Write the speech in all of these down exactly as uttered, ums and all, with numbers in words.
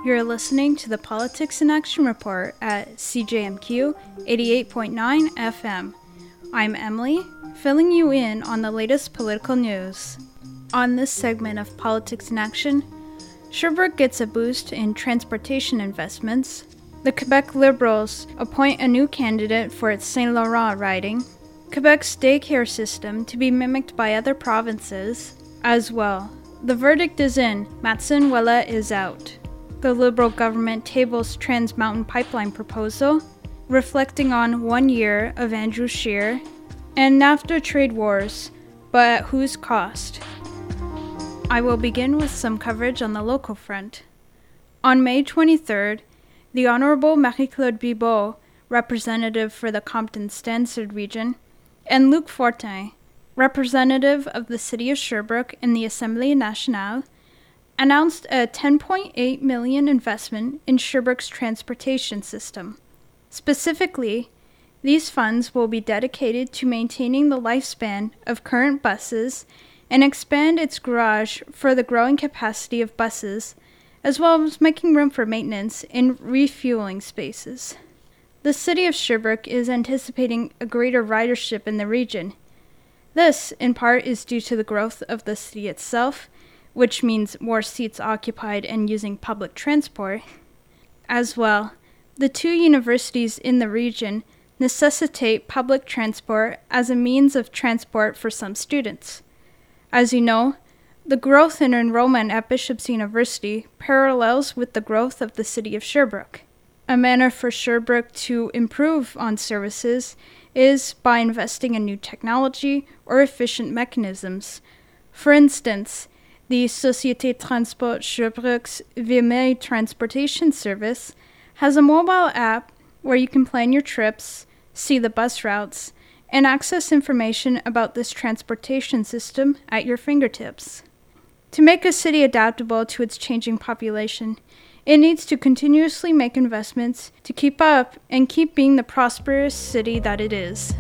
You're listening to the Politics in Action Report at C J M Q eighty-eight point nine F M. I'm Emily, filling you in on the latest political news. On this segment of Politics in Action, Sherbrooke gets a boost in transportation investments, the Quebec Liberals appoint a new candidate for its Saint Laurent riding, Quebec's daycare system to be mimicked by other provinces, as well. The verdict is in, Matson Wella is out. The Liberal government tables Trans Mountain Pipeline proposal, reflecting on one year of Andrew Scheer, and NAFTA trade wars, but at whose cost? I will begin with some coverage on the local front. On May twenty-third, the Honourable Marie-Claude Bibeau, representative for the Compton-Stanford region, and Luc Fortin, representative of the City of Sherbrooke in the Assemblée Nationale, announced a ten point eight million dollars investment in Sherbrooke's transportation system. Specifically, these funds will be dedicated to maintaining the lifespan of current buses and expand its garage for the growing capacity of buses, as well as making room for maintenance and refueling spaces. The City of Sherbrooke is anticipating a greater ridership in the region. This, in part, is due to the growth of the city itself, which means more seats occupied and using public transport. As well, the two universities in the region necessitate public transport as a means of transport for some students. As you know, the growth in enrollment at Bishop's University parallels with the growth of the City of Sherbrooke. A manner for Sherbrooke to improve on services is by investing in new technology or efficient mechanisms. For instance, the Société Transport Sherbrooke's Vimeo transportation service has a mobile app where you can plan your trips, see the bus routes, and access information about this transportation system at your fingertips. To make a city adaptable to its changing population, it needs to continuously make investments to keep up and keep being the prosperous city that it is.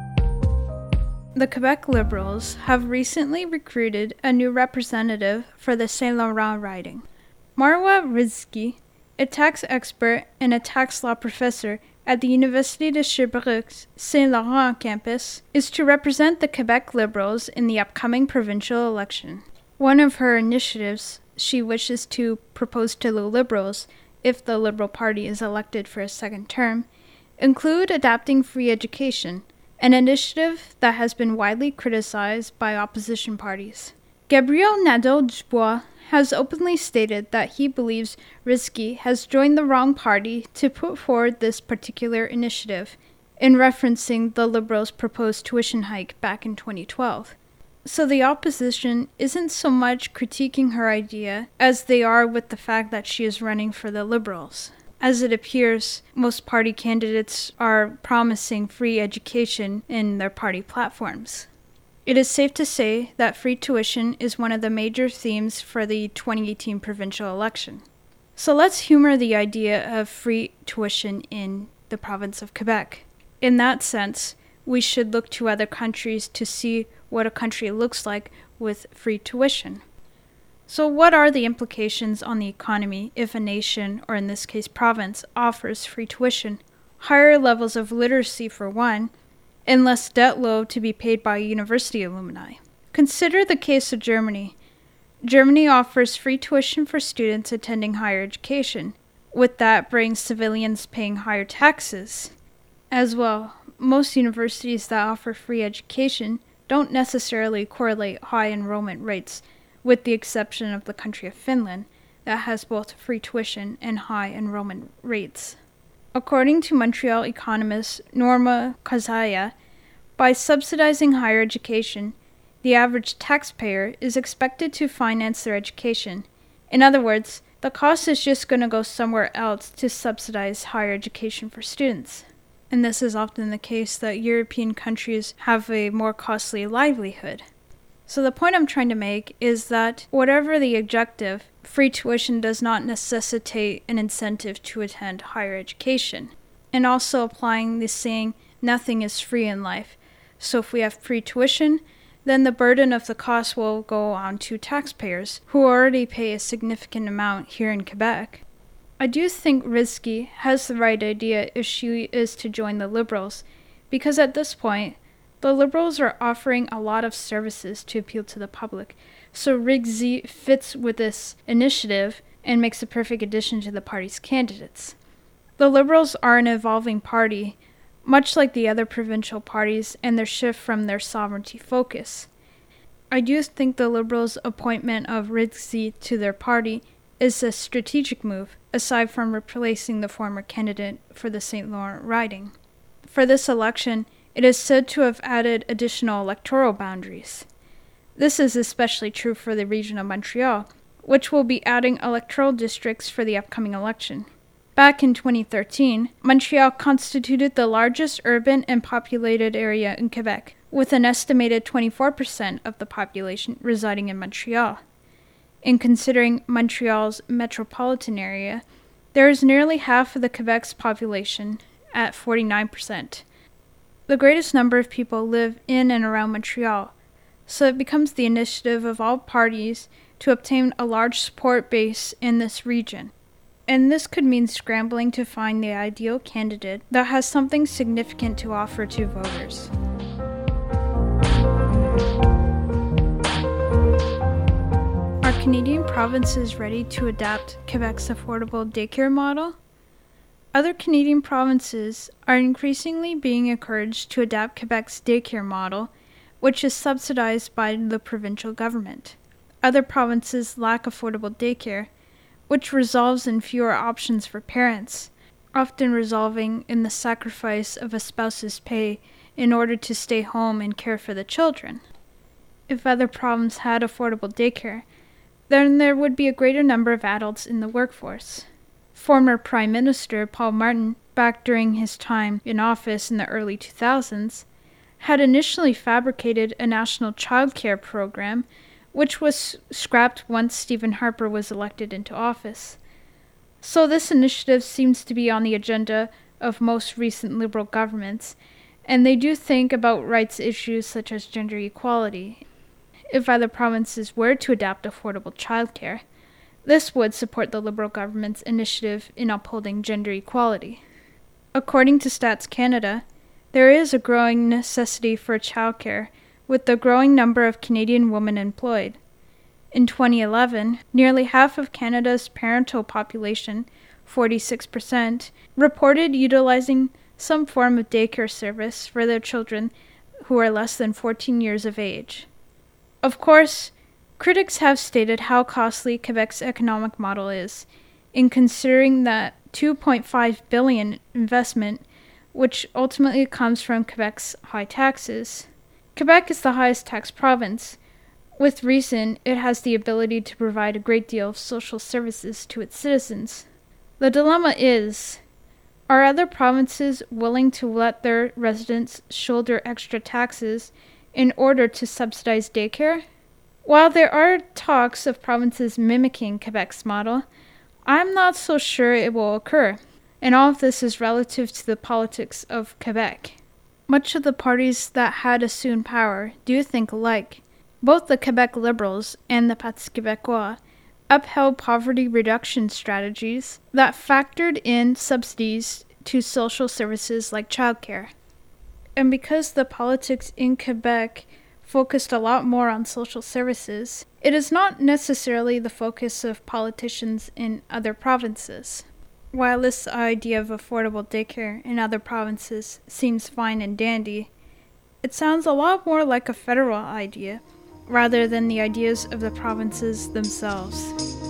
The Quebec Liberals have recently recruited a new representative for the Saint Laurent riding. Marwa Rizki, a tax expert and a tax law professor at the Université de Sherbrooke's Saint Laurent campus, is to represent the Quebec Liberals in the upcoming provincial election. One of her initiatives she wishes to propose to the Liberals, if the Liberal Party is elected for a second term, include adapting free education, an initiative that has been widely criticized by opposition parties. Gabriel Nadeau-Dubois has openly stated that he believes Rizki has joined the wrong party to put forward this particular initiative, in referencing the Liberals' proposed tuition hike back in twenty twelve. So the opposition isn't so much critiquing her idea as they are with the fact that she is running for the Liberals. As it appears, most party candidates are promising free education in their party platforms. It is safe to say that free tuition is one of the major themes for the twenty eighteen provincial election. So let's humor the idea of free tuition in the province of Quebec. In that sense, we should look to other countries to see what a country looks like with free tuition. So what are the implications on the economy if a nation, or in this case province, offers free tuition? Higher levels of literacy for one, and less debt load to be paid by university alumni. Consider the case of Germany. Germany offers free tuition for students attending higher education. With that brings civilians paying higher taxes. As well, most universities that offer free education don't necessarily correlate high enrollment rates, with the exception of the country of Finland, that has both free tuition and high enrollment rates. According to Montreal economist Norma Kazaya, by subsidizing higher education, the average taxpayer is expected to finance their education. In other words, the cost is just going to go somewhere else to subsidize higher education for students. And this is often the case that European countries have a more costly livelihood. So the point I'm trying to make is that whatever the objective, free tuition does not necessitate an incentive to attend higher education. And also applying the saying, nothing is free in life. So if we have free tuition, then the burden of the cost will go on to taxpayers, who already pay a significant amount here in Quebec. I do think Rizki has the right idea if she is to join the Liberals, because at this point, the Liberals are offering a lot of services to appeal to the public, so Rizki fits with this initiative and makes a perfect addition to the party's candidates. The Liberals are an evolving party, much like the other provincial parties and their shift from their sovereignty focus. I do think the Liberals' appointment of Rizki to their party is a strategic move, aside from replacing the former candidate for the Saint Laurent riding. For this election, it is said to have added additional electoral boundaries. This is especially true for the region of Montreal, which will be adding electoral districts for the upcoming election. Back in twenty thirteen, Montreal constituted the largest urban and populated area in Quebec, with an estimated twenty-four percent of the population residing in Montreal. In considering Montreal's metropolitan area, there is nearly half of the Quebec's population, at forty-nine percent. The greatest number of people live in and around Montreal, so it becomes the initiative of all parties to obtain a large support base in this region. And this could mean scrambling to find the ideal candidate that has something significant to offer to voters. Are Canadian provinces ready to adapt Quebec's affordable daycare model? Other Canadian provinces are increasingly being encouraged to adapt Quebec's daycare model, which is subsidized by the provincial government. Other provinces lack affordable daycare, which results in fewer options for parents, often resulting in the sacrifice of a spouse's pay in order to stay home and care for the children. If other provinces had affordable daycare, then there would be a greater number of adults in the workforce. Former Prime Minister Paul Martin, back during his time in office in the early two thousands, had initially fabricated a national child care program, which was scrapped once Stephen Harper was elected into office. So this initiative seems to be on the agenda of most recent Liberal governments, and they do think about rights issues such as gender equality. If other provinces were to adopt affordable childcare, this would support the Liberal government's initiative in upholding gender equality. According to Stats Canada, there is a growing necessity for childcare, with the growing number of Canadian women employed. In twenty eleven, nearly half of Canada's parental population, forty-six percent, reported utilizing some form of daycare service for their children who are less than fourteen years of age. Of course, critics have stated how costly Quebec's economic model is, in considering that two point five billion dollars investment, which ultimately comes from Quebec's high taxes. Quebec is the highest tax province. With reason, it has the ability to provide a great deal of social services to its citizens. The dilemma is, are other provinces willing to let their residents shoulder extra taxes in order to subsidize daycare? While there are talks of provinces mimicking Quebec's model, I'm not so sure it will occur, and all of this is relative to the politics of Quebec. Much of the parties that had assumed power do think alike. Both the Quebec Liberals and the Parti Québécois upheld poverty reduction strategies that factored in subsidies to social services like childcare. And because the politics in Quebec focused a lot more on social services, it is not necessarily the focus of politicians in other provinces. While this idea of affordable daycare in other provinces seems fine and dandy, it sounds a lot more like a federal idea, rather than the ideas of the provinces themselves.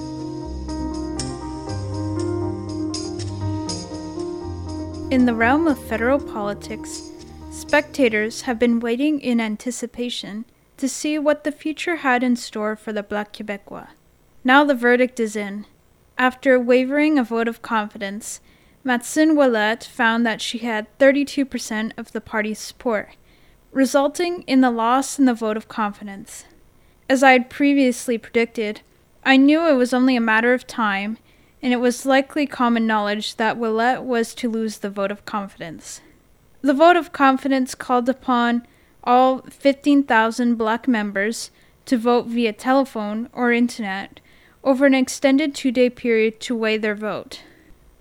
In the realm of federal politics, spectators have been waiting in anticipation to see what the future had in store for the Bloc Québécois. Now the verdict is in. After wavering a vote of confidence, Maxime Ouellette found that she had thirty-two percent of the party's support, resulting in the loss in the vote of confidence. As I had previously predicted, I knew it was only a matter of time, and it was likely common knowledge that Ouellette was to lose the vote of confidence. The vote of confidence called upon all fifteen thousand Bloc members to vote via telephone or internet over an extended two-day period to weigh their vote.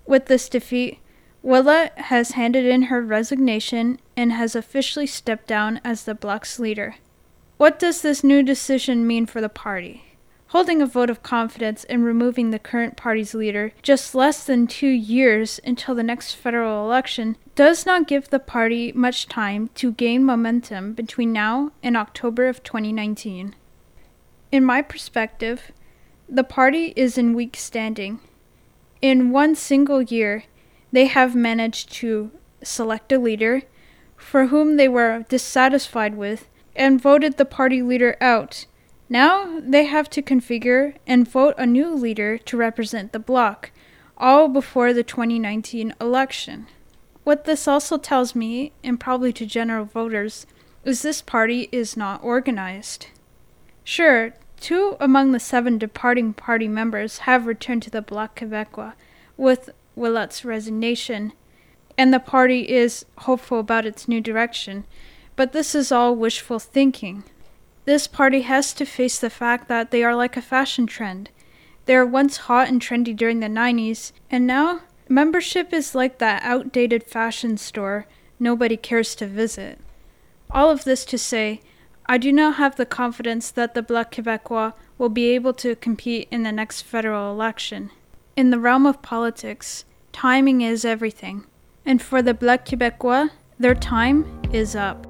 With this defeat, Willett has handed in her resignation and has officially stepped down as the bloc's leader. What does this new decision mean for the party? Holding a vote of confidence and removing the current party's leader just less than two years until the next federal election does not give the party much time to gain momentum between now and October of twenty nineteen. In my perspective, the party is in weak standing. In one single year, they have managed to select a leader for whom they were dissatisfied with and voted the party leader out. Now they have to configure and vote a new leader to represent the bloc, all before the twenty nineteen election. What this also tells me, and probably to general voters, is this party is not organized. Sure, two among the seven departing party members have returned to the Bloc Québécois with Willett's resignation, and the party is hopeful about its new direction, but this is all wishful thinking. This party has to face the fact that they are like a fashion trend. They were once hot and trendy during the nineties, and now membership is like that outdated fashion store nobody cares to visit. All of this to say, I do not have the confidence that the Bloc Québécois will be able to compete in the next federal election. In the realm of politics, timing is everything, and for the Bloc Québécois, their time is up.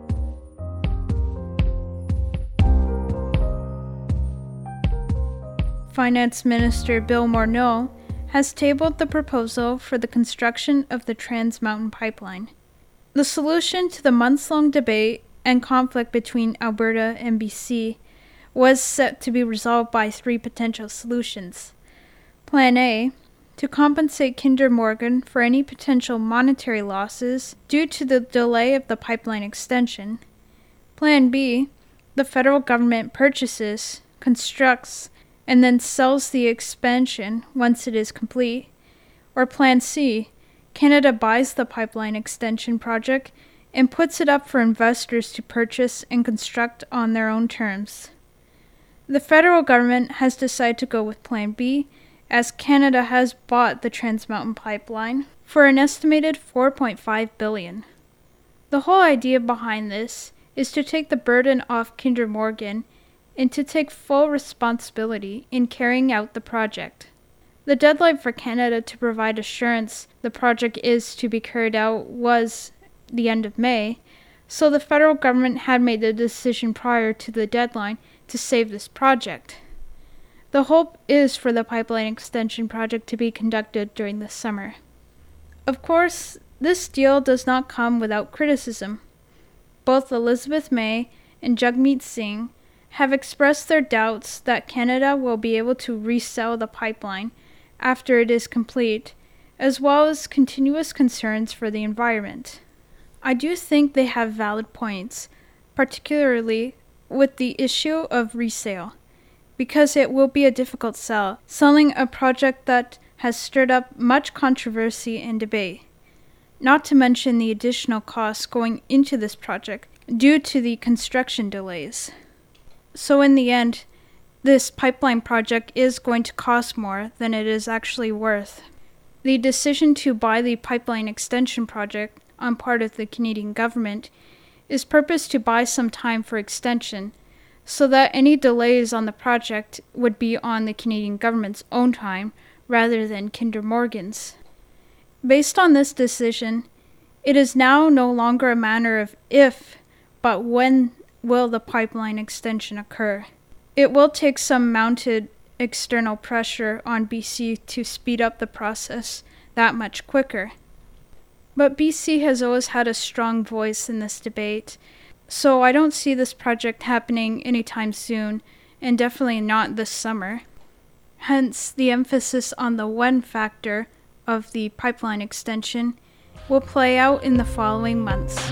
Finance Minister Bill Morneau has tabled the proposal for the construction of the Trans Mountain Pipeline. The solution to the months-long debate and conflict between Alberta and B C was set to be resolved by three potential solutions. Plan A, to compensate Kinder Morgan for any potential monetary losses due to the delay of the pipeline extension. Plan B, the federal government purchases, constructs, and then sells the expansion once it is complete. Or Plan C, Canada buys the pipeline extension project and puts it up for investors to purchase and construct on their own terms. The federal government has decided to go with Plan B, as Canada has bought the Trans Mountain Pipeline for an estimated four point five billion dollars. The whole idea behind this is to take the burden off Kinder Morgan and to take full responsibility in carrying out the project. The deadline for Canada to provide assurance the project is to be carried out was the end of May, so the federal government had made the decision prior to the deadline to save this project. The hope is for the pipeline extension project to be conducted during the summer. Of course, this deal does not come without criticism. Both Elizabeth May and Jagmeet Singh have expressed their doubts that Canada will be able to resell the pipeline after it is complete, as well as continuous concerns for the environment. I do think they have valid points, particularly with the issue of resale, because it will be a difficult sell, selling a project that has stirred up much controversy and debate, not to mention the additional costs going into this project due to the construction delays. So in the end, this pipeline project is going to cost more than it is actually worth. The decision to buy the pipeline extension project on part of the Canadian government is purposed to buy some time for extension, so that any delays on the project would be on the Canadian government's own time rather than Kinder Morgan's. Based on this decision, it is now no longer a matter of if, but when will the pipeline extension occur. It will take some mounted external pressure on B C to speed up the process that much quicker. But B C has always had a strong voice in this debate, so I don't see this project happening anytime soon, and definitely not this summer. Hence, the emphasis on the when factor of the pipeline extension will play out in the following months.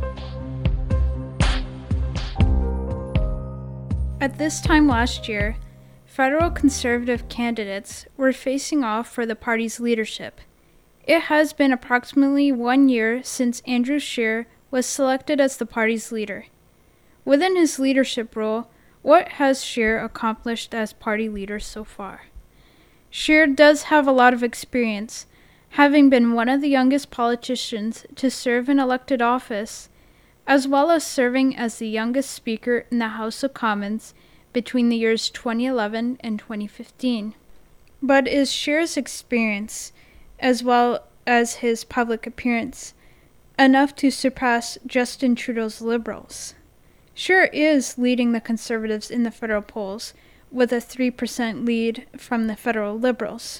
At this time last year, federal Conservative candidates were facing off for the party's leadership. It has been approximately one year since Andrew Scheer was selected as the party's leader. Within his leadership role, what has Scheer accomplished as party leader so far? Scheer does have a lot of experience, having been one of the youngest politicians to serve in elected office, as well as serving as the youngest Speaker in the House of Commons between the years twenty eleven and twenty fifteen. But is Scheer's experience, as well as his public appearance, enough to surpass Justin Trudeau's Liberals? Scheer is leading the Conservatives in the federal polls, with a three percent lead from the federal Liberals.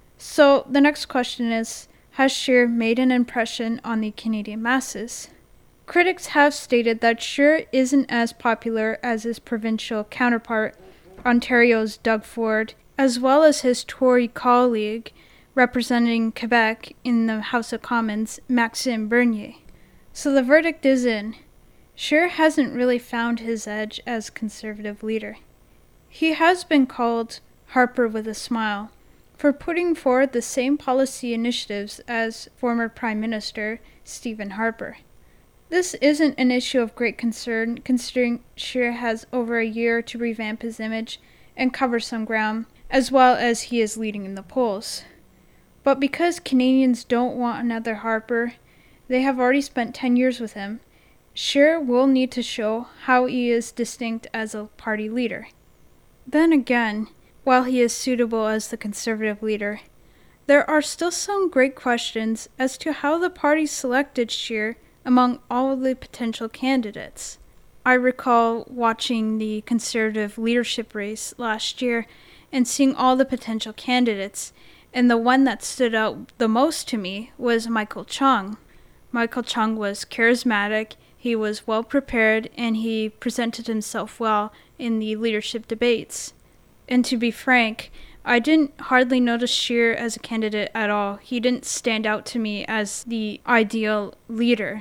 So the next question is, has Scheer made an impression on the Canadian masses? Critics have stated that Scheer isn't as popular as his provincial counterpart, Ontario's Doug Ford, as well as his Tory colleague representing Quebec in the House of Commons, Maxime Bernier. So the verdict is in. Scheer hasn't really found his edge as Conservative leader. He has been called Harper with a smile for putting forward the same policy initiatives as former Prime Minister Stephen Harper. This isn't an issue of great concern, considering Scheer has over a year to revamp his image and cover some ground, as well as he is leading in the polls. But because Canadians don't want another Harper, they have already spent ten years with him, Scheer will need to show how he is distinct as a party leader. Then again, while he is suitable as the Conservative leader, there are still some great questions as to how the party selected Scheer among all of the potential candidates. I recall watching the Conservative leadership race last year and seeing all the potential candidates, and the one that stood out the most to me was Michael Chong. Michael Chong was charismatic, he was well prepared, and he presented himself well in the leadership debates. And to be frank, I didn't hardly notice Scheer as a candidate at all. He didn't stand out to me as the ideal leader.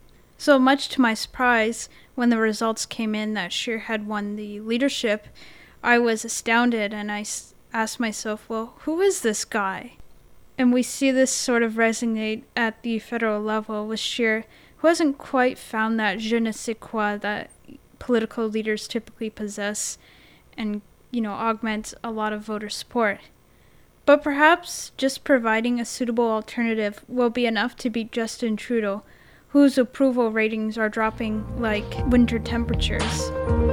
So much to my surprise, when the results came in that Scheer had won the leadership, I was astounded and I s- asked myself, well, who is this guy? And we see this sort of resonate at the federal level with Scheer, who hasn't quite found that je ne sais quoi that political leaders typically possess and, you know, augment a lot of voter support. But perhaps just providing a suitable alternative will be enough to beat Justin Trudeau, whose approval ratings are dropping like winter temperatures.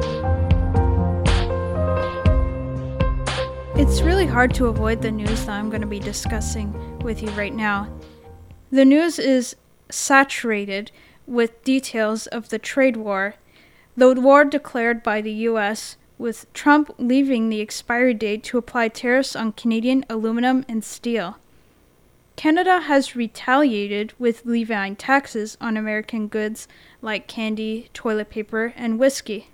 It's really hard to avoid the news that I'm going to be discussing with you right now. The news is saturated with details of the trade war, the war declared by the U S, with Trump leaving the expiry date to apply tariffs on Canadian aluminum and steel. Canada has retaliated with levying taxes on American goods like candy, toilet paper, and whiskey.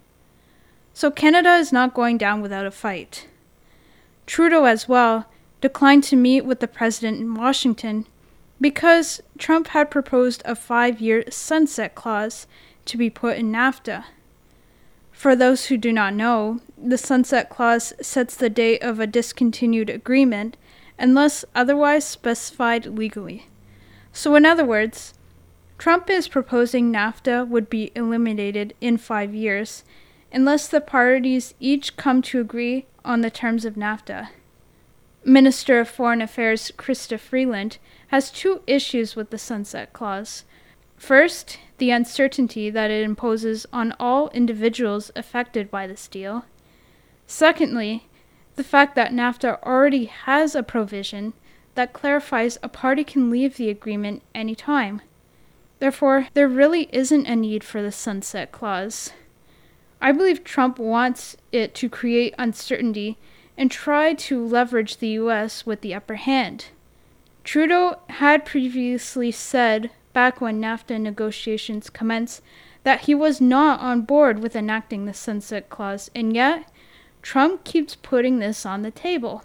So Canada is not going down without a fight. Trudeau, as well, declined to meet with the president in Washington because Trump had proposed a five-year sunset clause to be put in NAFTA. For those who do not know, the sunset clause sets the date of a discontinued agreement unless otherwise specified legally. So in other words, Trump is proposing NAFTA would be eliminated in five years unless the parties each come to agree on the terms of NAFTA. Minister of Foreign Affairs Chrystia Freeland has two issues with the sunset clause. First, the uncertainty that it imposes on all individuals affected by this deal. Secondly, the fact that NAFTA already has a provision that clarifies a party can leave the agreement any time. Therefore, there really isn't a need for the sunset clause. I believe Trump wants it to create uncertainty and try to leverage the U S with the upper hand. Trudeau had previously said, back when NAFTA negotiations commenced, that he was not on board with enacting the sunset clause, and yet Trump keeps putting this on the table.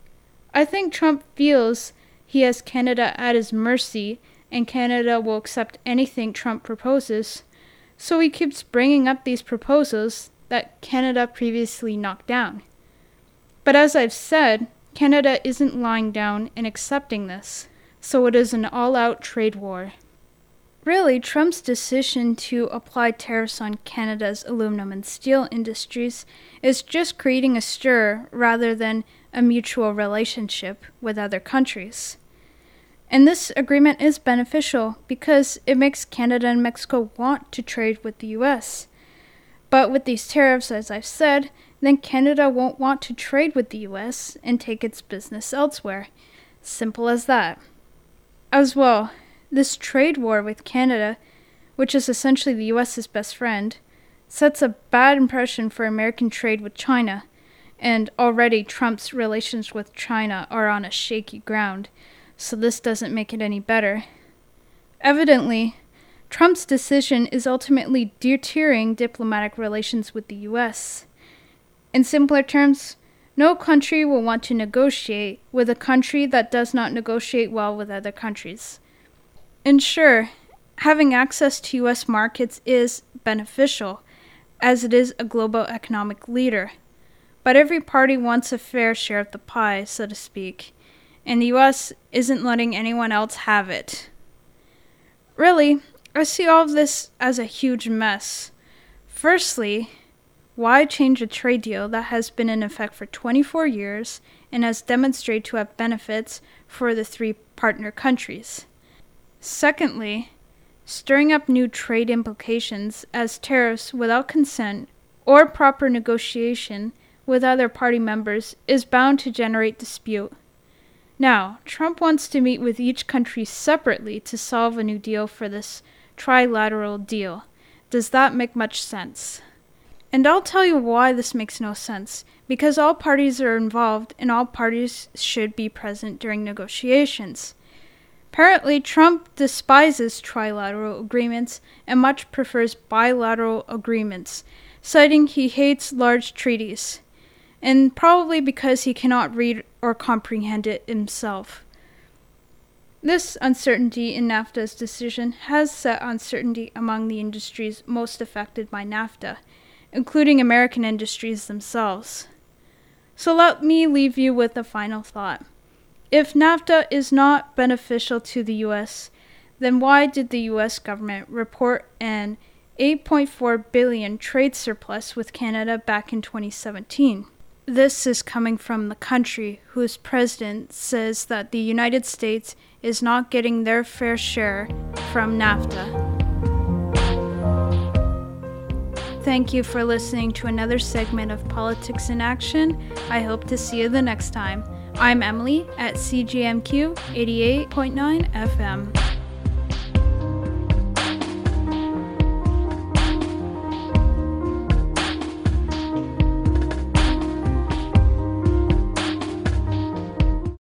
I think Trump feels he has Canada at his mercy and Canada will accept anything Trump proposes, so he keeps bringing up these proposals that Canada previously knocked down. But as I've said, Canada isn't lying down and accepting this, so it is an all-out trade war. Really, Trump's decision to apply tariffs on Canada's aluminum and steel industries is just creating a stir rather than a mutual relationship with other countries. And this agreement is beneficial because it makes Canada and Mexico want to trade with the U S. But with these tariffs, as I've said, then Canada won't want to trade with the U S and take its business elsewhere. Simple as that. As well, this trade war with Canada, which is essentially the U S's best friend, sets a bad impression for American trade with China, and already Trump's relations with China are on a shaky ground, so this doesn't make it any better. Evidently, Trump's decision is ultimately deterring diplomatic relations with the U S. In simpler terms, no country will want to negotiate with a country that does not negotiate well with other countries. And sure, having access to U S markets is beneficial, as it is a global economic leader. But every party wants a fair share of the pie, so to speak, and the U S isn't letting anyone else have it. Really, I see all of this as a huge mess. Firstly, why change a trade deal that has been in effect for twenty-four years and has demonstrated to have benefits for the three partner countries? Secondly, stirring up new trade implications as tariffs without consent or proper negotiation with other party members is bound to generate dispute. Now, Trump wants to meet with each country separately to solve a new deal for this trilateral deal. Does that make much sense? And I'll tell you why this makes no sense. Because all parties are involved and all parties should be present during negotiations. Apparently, Trump despises trilateral agreements and much prefers bilateral agreements, citing he hates large treaties, and probably because he cannot read or comprehend it himself. This uncertainty in NAFTA's decision has set uncertainty among the industries most affected by NAFTA, including American industries themselves. So let me leave you with a final thought. If NAFTA is not beneficial to the U S, then why did the U S government report an eight point four billion dollars trade surplus with Canada back in twenty seventeen? This is coming from the country whose president says that the United States is not getting their fair share from NAFTA. Thank you for listening to another segment of Politics in Action. I hope to see you the next time. I'm Emily at C J M Q eighty-eight point nine F M.